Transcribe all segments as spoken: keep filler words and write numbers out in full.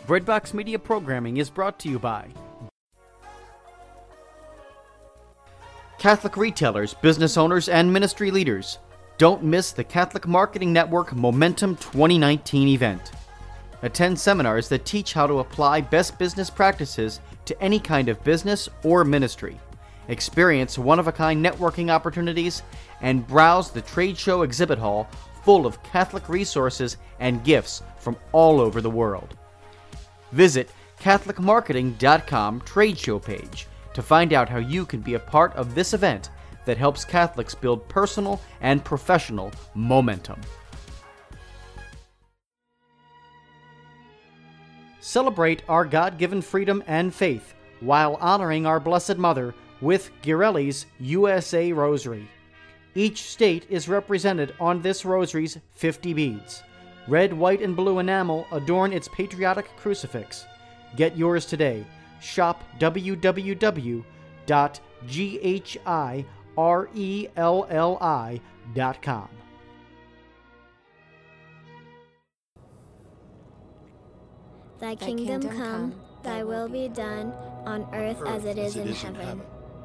Breadbox Media programming is brought to you by Catholic retailers, business owners, and ministry leaders. Don't miss the Catholic Marketing Network Momentum twenty nineteen event. Attend seminars that teach how to apply best business practices to any kind of business or ministry. Experience one-of-a-kind networking opportunities and browse the trade show exhibit hall full of Catholic resources and gifts from all over the world. Visit Catholic Marketing dot com trade show page to find out how you can be a part of this event that helps Catholics build personal and professional momentum. Celebrate our God-given freedom and faith while honoring our Blessed Mother with Ghirelli's U S A Rosary. Each state is represented on this rosary's fifty beads. Red, white, and blue enamel adorn its patriotic crucifix. Get yours today. Shop w w w dot ghirelli dot com. Thy kingdom come, thy will be done, on earth as it is in heaven.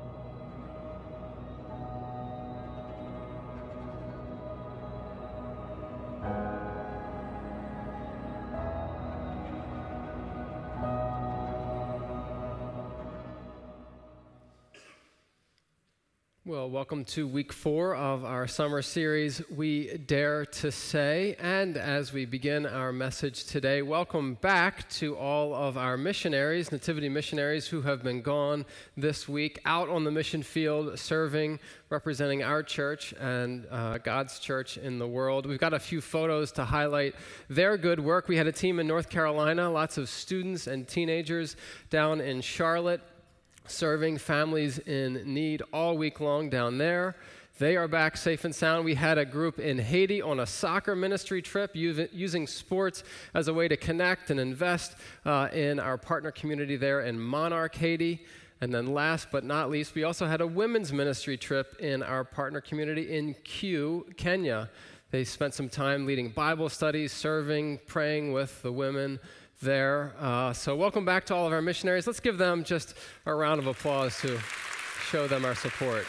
Well, welcome to week four of our summer series, We Dare to Say. And as we begin our message today, welcome back to all of our missionaries, Nativity missionaries, who have been gone this week out on the mission field, serving, representing our church and uh, God's church in the world. We've got a few photos to highlight their good work. We had a team in North Carolina, lots of students and teenagers down in Charlotte, serving families in need all week long down there. They are back safe and sound. We had a group in Haiti on a soccer ministry trip using sports as a way to connect and invest uh, in our partner community there in Monarch, Haiti. And then last but not least, we also had a women's ministry trip in our partner community in Kew, Kenya. They spent some time leading Bible studies, serving, praying with the women there. Uh, so welcome back to all of our missionaries. Let's give them just a round of applause to show them our support.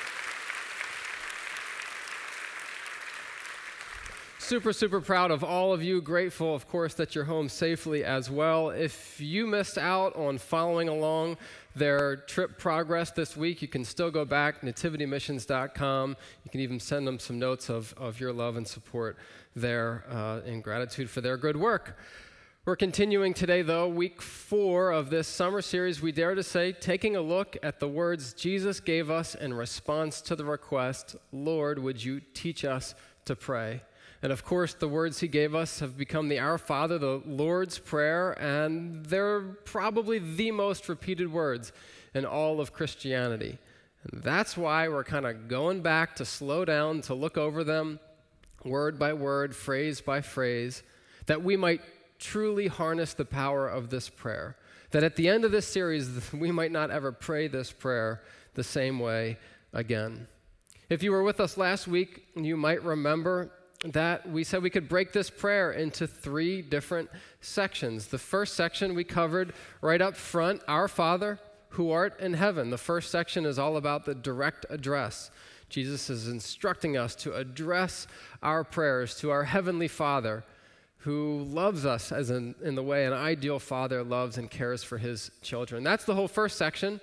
Super, super proud of all of you. Grateful, of course, that you're home safely as well. If you missed out on following along their trip progress this week, you can still go back, nativity missions dot com. You can even send them some notes of, of your love and support there uh, in gratitude for their good work. We're continuing today, though, week four of this summer series, We Dare to Say, taking a look at the words Jesus gave us in response to the request, Lord, would you teach us to pray? And of course, the words he gave us have become the Our Father, the Lord's Prayer, and they're probably the most repeated words in all of Christianity. And that's why we're kind of going back to slow down, to look over them word by word, phrase by phrase, that we might truly harness the power of this prayer, that at the end of this series, we might not ever pray this prayer the same way again. If you were with us last week, you might remember that we said we could break this prayer into three different sections. The first section we covered right up front, Our Father, who art in heaven. The first section is all about the direct address. Jesus is instructing us to address our prayers to our Heavenly Father, who loves us as in, in the way an ideal father loves and cares for his children. That's the whole first section.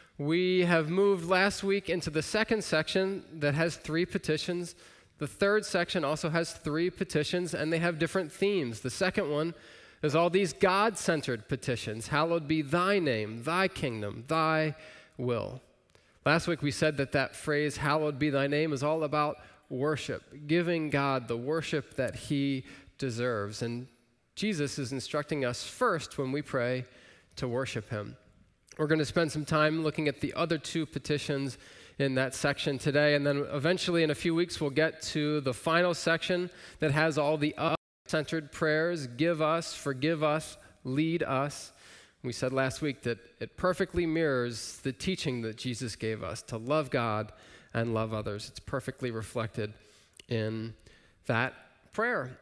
We have moved last week into the second section that has three petitions. The third section also has three petitions, and they have different themes. The second one is all these God-centered petitions. Hallowed be thy name, thy kingdom, thy will. Last week we said that that phrase, hallowed be thy name, is all about worship, giving God the worship that he deserves. And Jesus is instructing us first when we pray to worship him. We're going to spend some time looking at the other two petitions in that section today, and then eventually in a few weeks we'll get to the final section that has all the other-centered prayers: give us, forgive us, lead us. We said last week that it perfectly mirrors the teaching that Jesus gave us to love God and love others. It's perfectly reflected in that prayer.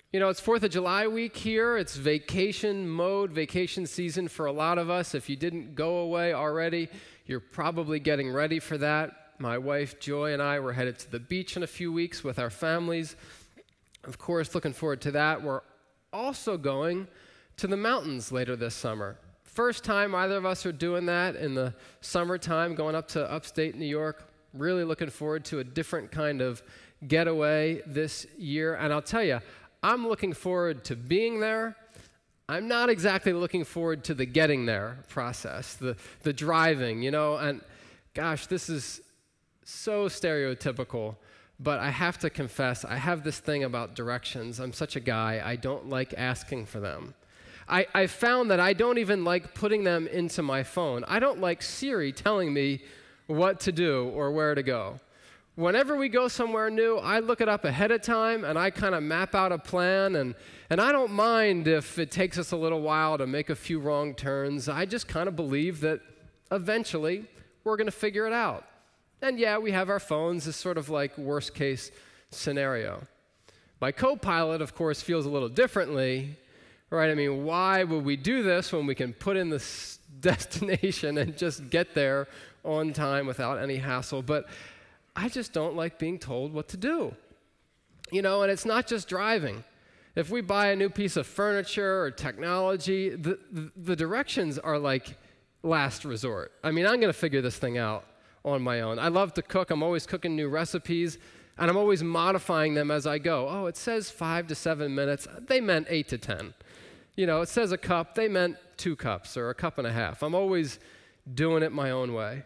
You know, it's fourth of July week here. It's vacation mode, vacation season for a lot of us. If you didn't go away already, you're probably getting ready for that. My wife, Joy, and I were headed to the beach in a few weeks with our families. Of course, looking forward to that. We're also going to the mountains later this summer. First time either of us are doing that in the summertime, going up to upstate New York. Really looking forward to a different kind of getaway this year. And I'll tell you, I'm looking forward to being there. I'm not exactly looking forward to the getting there process, the, the driving, you know. And gosh, this is so stereotypical, but I have to confess, I have this thing about directions. I'm such a guy, I don't like asking for them. I, I found that I don't even like putting them into my phone. I don't like Siri telling me what to do or where to go. Whenever we go somewhere new, I look it up ahead of time and I kind of map out a plan, and, and I don't mind if it takes us a little while to make a few wrong turns. I just kind of believe that eventually we're going to figure it out. And yeah, we have our phones as sort of like worst case scenario. My co-pilot, of course, feels a little differently, right? I mean, why would we do this when we can put in this destination and just get there on time without any hassle? But I just don't like being told what to do. You know, and it's not just driving. If we buy a new piece of furniture or technology, the, the, the directions are like last resort. I mean, I'm going to figure this thing out on my own. I love to cook. I'm always cooking new recipes, and I'm always modifying them as I go. Oh, it says five to seven minutes. They meant eight to ten. You know, it says a cup. They meant two cups or a cup and a half. I'm always doing it my own way.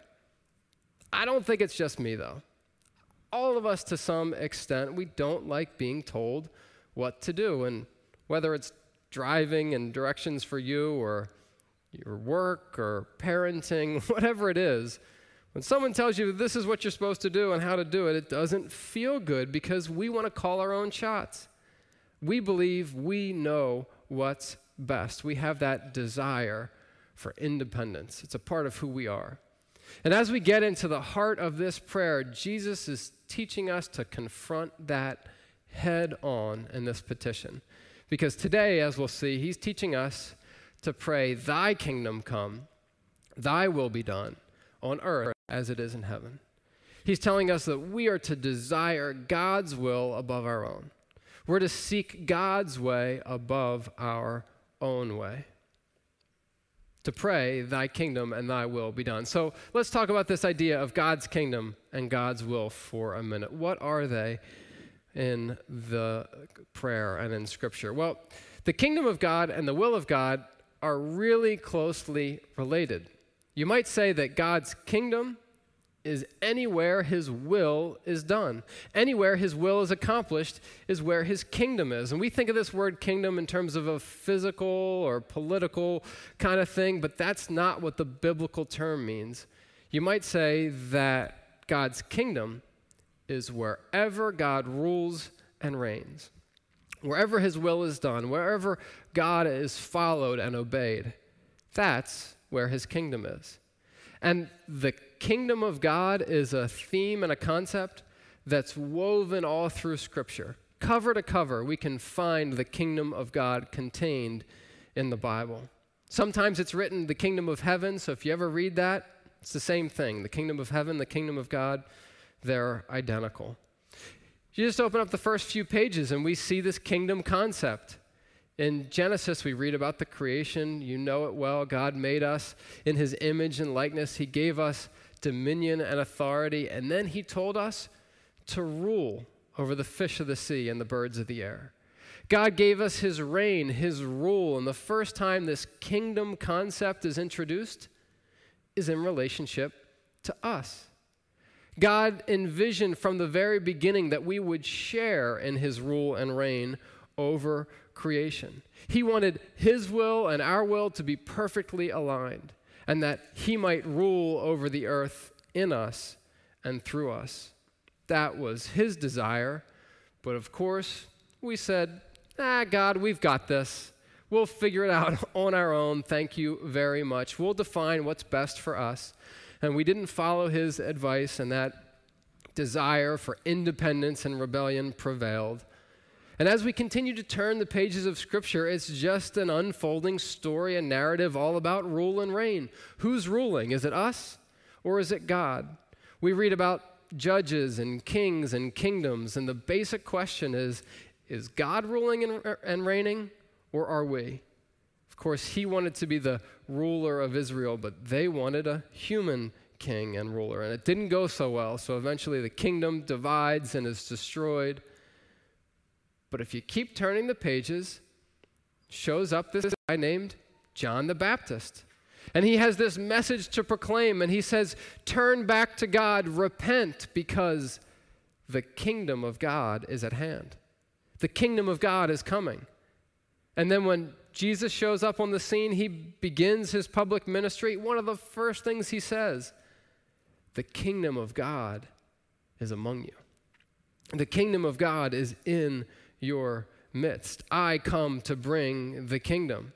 I don't think it's just me, though. All of us, to some extent, we don't like being told what to do. And whether it's driving and directions for you or your work or parenting, whatever it is, when someone tells you this is what you're supposed to do and how to do it, it doesn't feel good because we want to call our own shots. We believe we know what's best. We have that desire for independence. It's a part of who we are. And as we get into the heart of this prayer, Jesus is teaching us to confront that head on in this petition. Because today, as we'll see, he's teaching us to pray, thy kingdom come, thy will be done on earth as it is in heaven. He's telling us that we are to desire God's will above our own. We're to seek God's way above our own way. To pray, thy kingdom and thy will be done. So let's talk about this idea of God's kingdom and God's will for a minute. What are they in the prayer and in Scripture? Well, the kingdom of God and the will of God are really closely related. You might say that God's kingdom is anywhere his will is done. Anywhere his will is accomplished is where his kingdom is. And we think of this word kingdom in terms of a physical or political kind of thing, but that's not what the biblical term means. You might say that God's kingdom is wherever God rules and reigns. Wherever his will is done, wherever God is followed and obeyed, that's where his kingdom is. And the kingdom of God is a theme and a concept that's woven all through Scripture. Cover to cover, we can find the kingdom of God contained in the Bible. Sometimes it's written the kingdom of heaven, so if you ever read that, it's the same thing. The kingdom of heaven, the kingdom of God, they're identical. You just open up the first few pages and we see this kingdom concept. In Genesis, we read about the creation. You know it well. God made us in his image and likeness. He gave us dominion and authority, and then he told us to rule over the fish of the sea and the birds of the air. God gave us his reign, his rule, and the first time this kingdom concept is introduced is in relationship to us. God envisioned from the very beginning that we would share in his rule and reign over creation. He wanted his will and our will to be perfectly aligned, and that he might rule over the earth in us and through us. That was his desire, but of course, we said, ah, God, we've got this. We'll figure it out on our own. Thank you very much. We'll define what's best for us. And we didn't follow his advice, and that desire for independence and rebellion prevailed. And as we continue to turn the pages of Scripture, it's just an unfolding story, a narrative all about rule and reign. Who's ruling? Is it us or is it God? We read about judges and kings and kingdoms, and the basic question is, is God ruling and, and reigning, or are we? Of course, he wanted to be the ruler of Israel, but they wanted a human king and ruler, and it didn't go so well, so eventually the kingdom divides and is destroyed. But if you keep turning the pages, shows up this guy named John the Baptist. And he has this message to proclaim, and he says, turn back to God, repent, because the kingdom of God is at hand. The kingdom of God is coming. And then when Jesus shows up on the scene, he begins his public ministry. One of the first things he says, the kingdom of God is among you. The kingdom of God is in your midst. I come to bring the kingdom.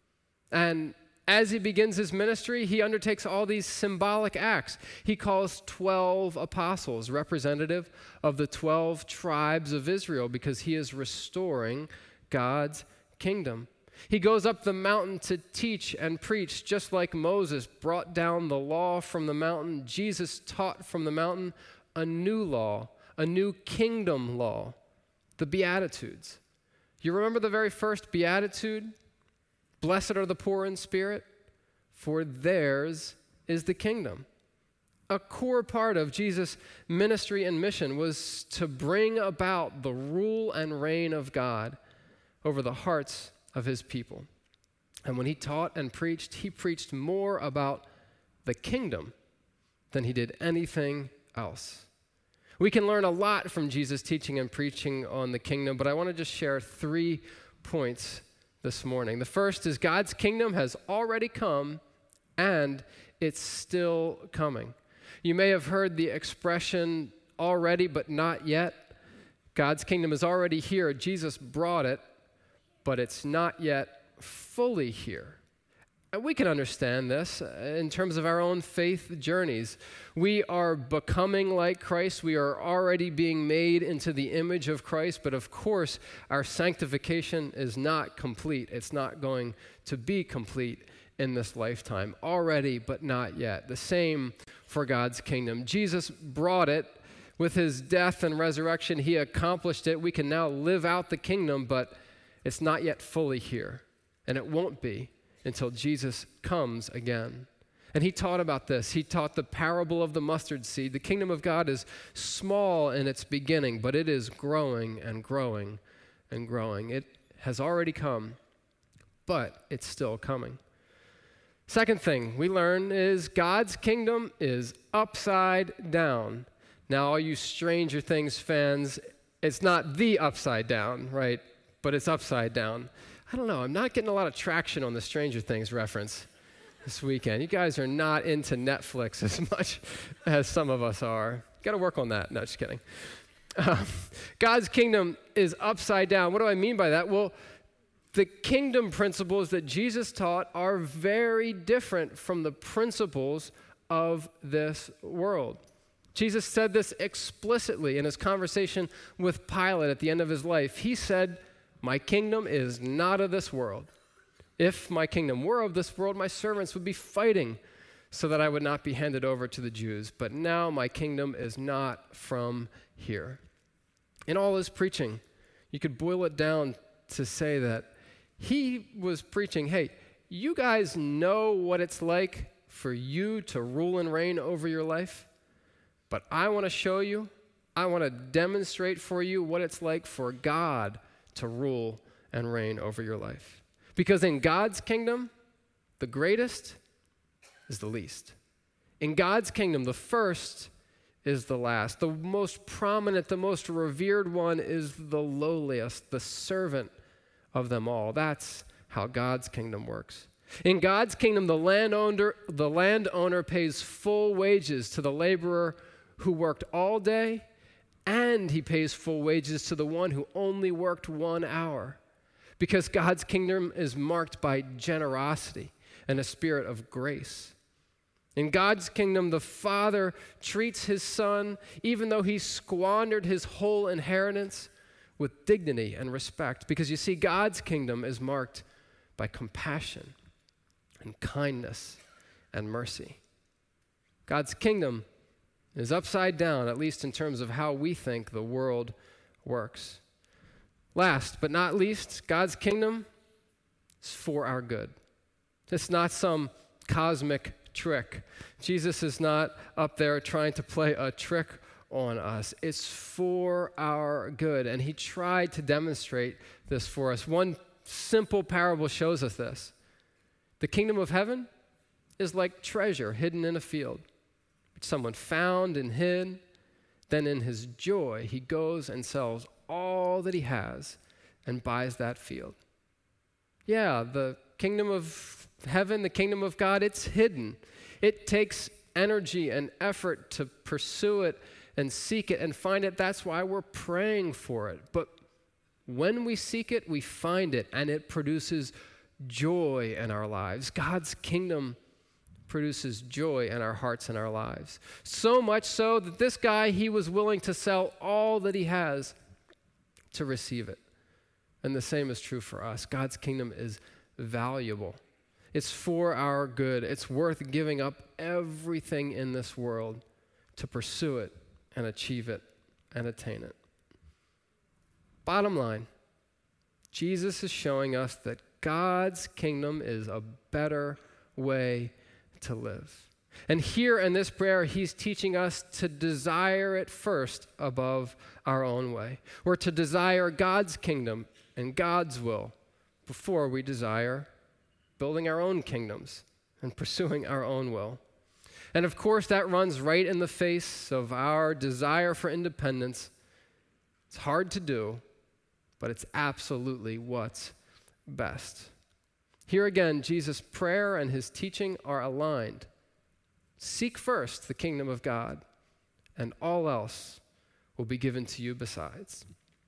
And as he begins his ministry, he undertakes all these symbolic acts. He calls twelve apostles, representative of the twelve tribes of Israel, because he is restoring God's kingdom. He goes up the mountain to teach and preach, just like Moses brought down the law from the mountain. Jesus taught from the mountain a new law, a new kingdom law, the Beatitudes. You remember the very first Beatitude? Blessed are the poor in spirit, for theirs is the kingdom. A core part of Jesus' ministry and mission was to bring about the rule and reign of God over the hearts of his people. And when he taught and preached, he preached more about the kingdom than he did anything else. We can learn a lot from Jesus' teaching and preaching on the kingdom, but I want to just share three points this morning. The first is God's kingdom has already come and it's still coming. You may have heard the expression already but not yet. God's kingdom is already here. Jesus brought it, but it's not yet fully here. And we can understand this in terms of our own faith journeys. We are becoming like Christ. We are already being made into the image of Christ. But of course, our sanctification is not complete. It's not going to be complete in this lifetime. Already, but not yet. The same for God's kingdom. Jesus brought it with his death and resurrection. He accomplished it. We can now live out the kingdom, but it's not yet fully here. And it won't be until Jesus comes again. And he taught about this. He taught the parable of the mustard seed. The kingdom of God is small in its beginning, but it is growing and growing and growing. It has already come, but it's still coming. Second thing we learn is God's kingdom is upside down. Now, all you Stranger Things fans, it's not the upside down, right? But it's upside down. I don't know, I'm not getting a lot of traction on the Stranger Things reference this weekend. You guys are not into Netflix as much as some of us are. Got to work on that. No, just kidding. Um, God's kingdom is upside down. What do I mean by that? Well, the kingdom principles that Jesus taught are very different from the principles of this world. Jesus said this explicitly in his conversation with Pilate at the end of his life. He said, my kingdom is not of this world. If my kingdom were of this world, my servants would be fighting so that I would not be handed over to the Jews. But now my kingdom is not from here. In all his preaching, you could boil it down to say that he was preaching, hey, you guys know what it's like for you to rule and reign over your life, but I want to show you, I want to demonstrate for you what it's like for God to rule and reign over your life. Because in God's kingdom, the greatest is the least. In God's kingdom, the first is the last. The most prominent, the most revered one is the lowliest, the servant of them all. That's how God's kingdom works. In God's kingdom, the landowner, the landowner pays full wages to the laborer who worked all day, and he pays full wages to the one who only worked one hour. Because God's kingdom is marked by generosity and a spirit of grace. In God's kingdom, the father treats his son, even though he squandered his whole inheritance, with dignity and respect. Because you see, God's kingdom is marked by compassion and kindness and mercy. God's kingdom is upside down, at least in terms of how we think the world works. Last but not least, God's kingdom is for our good. It's not some cosmic trick. Jesus is not up there trying to play a trick on us. It's for our good, and he tried to demonstrate this for us. One simple parable shows us this. The kingdom of heaven is like treasure hidden in a field, which someone found and hid. Then in his joy, he goes and sells all that he has and buys that field. Yeah, the kingdom of heaven, the kingdom of God, it's hidden. It takes energy and effort to pursue it and seek it and find it. That's why we're praying for it. But when we seek it, we find it, and it produces joy in our lives. God's kingdom produces joy in our hearts and our lives. So much so that this guy, he was willing to sell all that he has to receive it. And the same is true for us. God's kingdom is valuable. It's for our good. It's worth giving up everything in this world to pursue it and achieve it and attain it. Bottom line, Jesus is showing us that God's kingdom is a better way to live. And here in this prayer, he's teaching us to desire it first above our own way. We're to desire God's kingdom and God's will before we desire building our own kingdoms and pursuing our own will. And of course, that runs right in the face of our desire for independence. It's hard to do, but it's absolutely what's best. Here again, Jesus' prayer and his teaching are aligned. Seek first the kingdom of God, and all else will be given to you besides.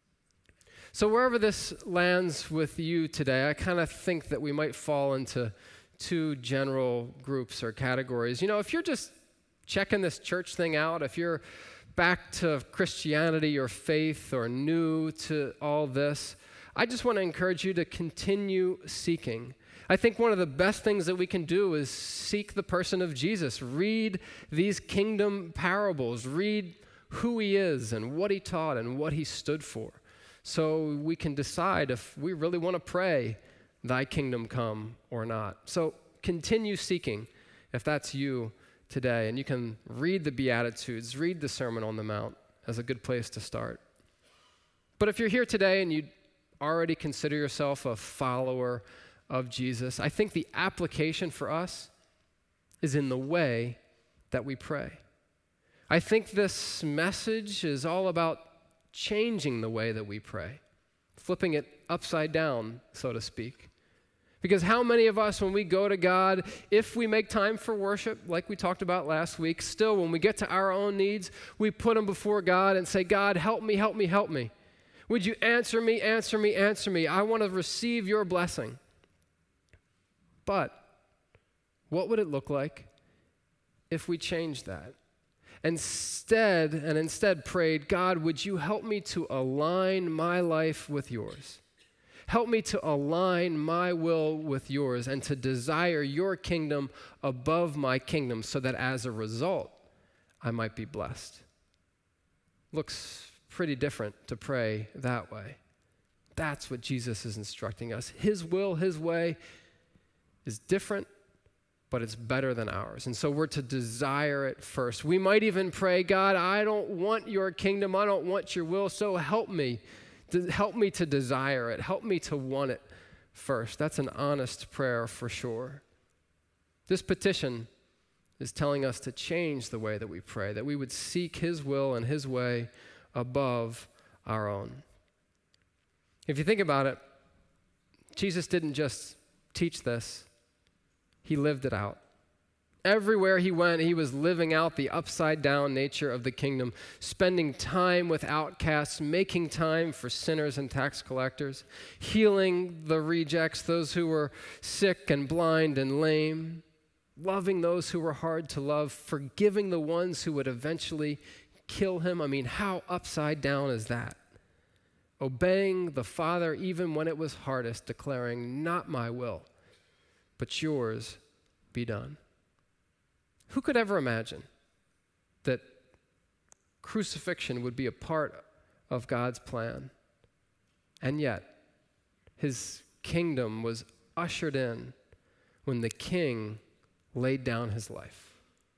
So wherever this lands with you today, I kind of think that we might fall into two general groups or categories. You know, if you're just checking this church thing out, if you're back to Christianity or faith or new to all this, I just want to encourage you to continue seeking. I think one of the best things that we can do is seek the person of Jesus. Read these kingdom parables. Read who he is and what he taught and what he stood for, so we can decide if we really want to pray, thy kingdom come, or not. So continue seeking if that's you today. And you can read the Beatitudes, read the Sermon on the Mount as a good place to start. But if you're here today and you already consider yourself a follower of Jesus, I think the application for us is in the way that we pray. I think this message is all about changing the way that we pray, flipping it upside down, so to speak. Because how many of us, when we go to God, if we make time for worship, like we talked about last week, still when we get to our own needs, we put them before God and say, God, help me, help me, help me. Would you answer me, answer me, answer me? I want to receive your blessing. But what would it look like if we changed that? Instead, and instead prayed, God, would you help me to align my life with yours? Help me to align my will with yours and to desire your kingdom above my kingdom, so that as a result, I might be blessed. Looks pretty different to pray that way. That's what Jesus is instructing us. His will, his way is different, but it's better than ours. And so we're to desire it first. We might even pray, God, I don't want your kingdom. I don't want your will, so help me. Help me to desire it. Help me to want it first. That's an honest prayer for sure. This petition is telling us to change the way that we pray, that we would seek his will and his way above our own. If you think about it, Jesus didn't just teach this. He lived it out. Everywhere he went, he was living out the upside-down nature of the kingdom, spending time with outcasts, making time for sinners and tax collectors, healing the rejects, those who were sick and blind and lame, loving those who were hard to love, forgiving the ones who would eventually kill him. I mean, how upside down is that? obeying the Father even when it was hardest, declaring, "Not my will, but yours be done." Who could ever imagine that crucifixion would be a part of God's plan? And yet, his kingdom was ushered in when the king laid down his life.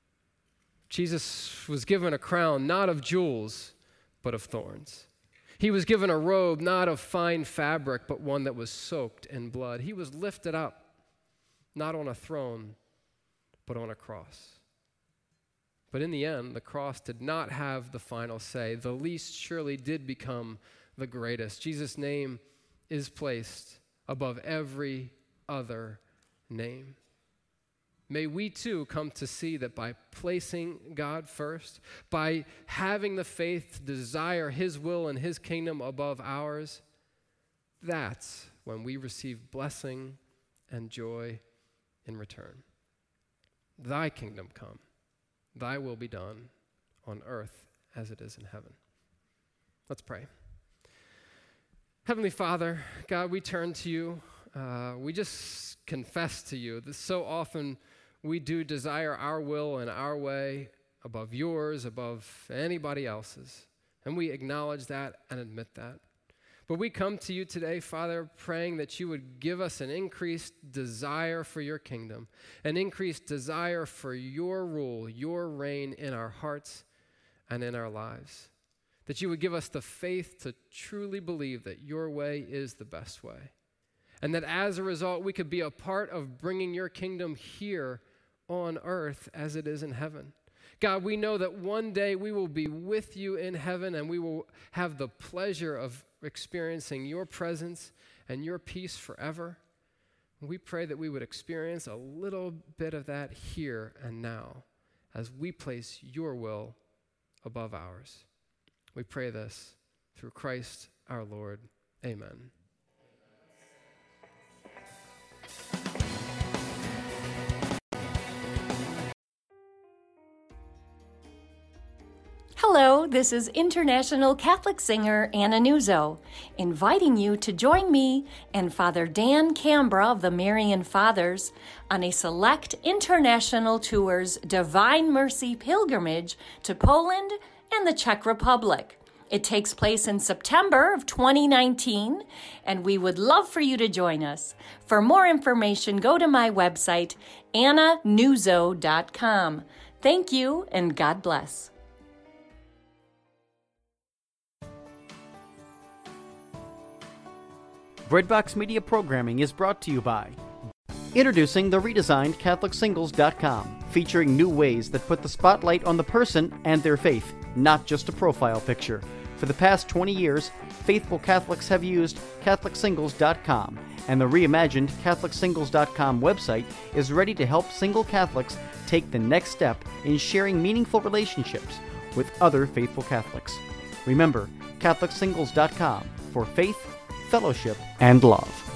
Jesus was given a crown not of jewels, but of thorns. He was given a robe not of fine fabric, but one that was soaked in blood. He was lifted up, not on a throne, but on a cross. But in the end, the cross did not have the final say. The least surely did become the greatest. Jesus' name is placed above every other name. May we too come to see that by placing God first, by having the faith to desire his will and his kingdom above ours, that's when we receive blessing and joy in return. Thy kingdom come, thy will be done on earth as it is in heaven. Let's pray. Heavenly Father, God, we turn to you. Uh, we just confess to you that so often we do desire our will and our way above yours, above anybody else's. And we acknowledge that and admit that. But we come to you today, Father, praying that you would give us an increased desire for your kingdom, an increased desire for your rule, your reign in our hearts and in our lives. That you would give us the faith to truly believe that your way is the best way. And that as a result, we could be a part of bringing your kingdom here on earth as it is in heaven. God, we know that one day we will be with you in heaven and we will have the pleasure of experiencing your presence and your peace forever. We pray that we would experience a little bit of that here and now as we place your will above ours. We pray this through Christ our Lord. Amen. Hello, this is international Catholic singer Anna Nuzzo, inviting you to join me and Father Dan Cambra of the Marian Fathers on a select international tour's Divine Mercy pilgrimage to Poland and the Czech Republic. It takes place in September of twenty nineteen, and we would love for you to join us. For more information, go to my website, anna nuzzo dot com. Thank you, and God bless. Breadbox Media programming is brought to you by introducing the redesigned Catholic Singles dot com, featuring new ways that put the spotlight on the person and their faith, not just a profile picture. For the past twenty years, faithful Catholics have used Catholic Singles dot com, and the reimagined Catholic Singles dot com website is ready to help single Catholics take the next step in sharing meaningful relationships with other faithful Catholics. Remember, Catholic Singles dot com for faith, fellowship, and love.